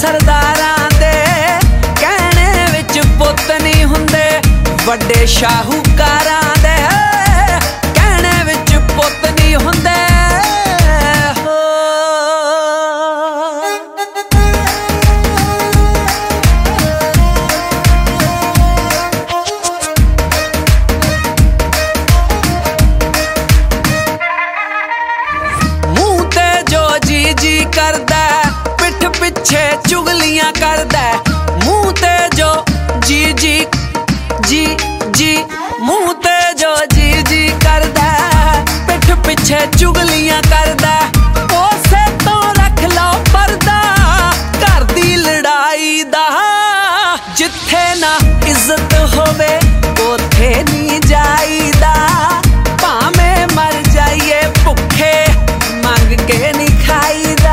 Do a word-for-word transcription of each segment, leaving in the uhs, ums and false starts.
सरदारां दे कहने विच पुत नहीं हुंदे, वड्डे शाहूकारां दे कहने विच पुत नहीं हुंदे। करदा पिठ पिछे चुगलियां करदा, मुंह ते जो जी जी जी जी मुंह ते जो जी जी करदा, पिठ पिछे चुगलियां करदा। उसे तो रख लो पर्दा घर दी लड़ाई दा, जिथे ना इज्जत होवे उथे नहीं जाईदा। भावें मर जाइए भुखे मंग के नहीं खाईदा,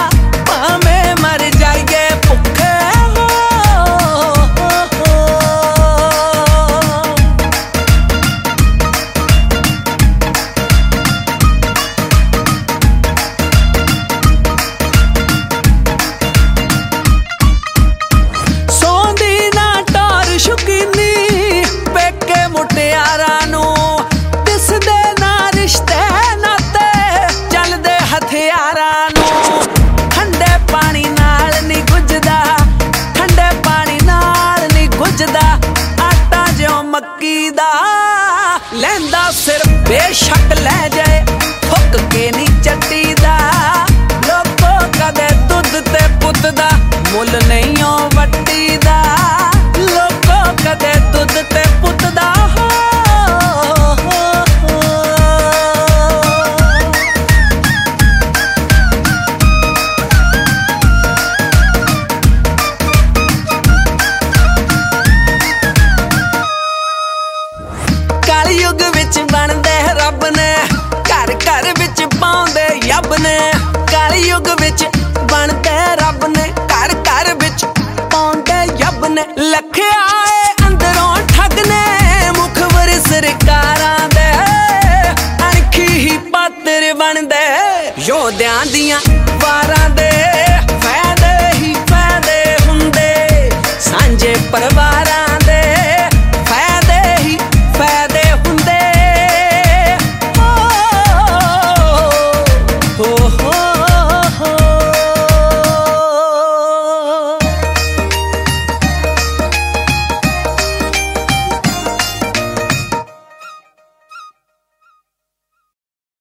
मक्की दा लैंदा सिर बेशक लै जाए, फुक के नी चट्टीदा। लोको कदे दुध ते पुत दा मुल नहीं ओ वट्टी दा, लोको कदे दुध ते पुत दा। युग विच बनदे रब ने घर घर विच पाउंदे यब ने, काली युग विच बनदे रब ने घर घर विच पाउंदे यब ने। लखे आए अंदरों ठग ने मुखबर सरकारां दे, अणखी ही पात्र बनदे योद्धियां दियां वारां दे।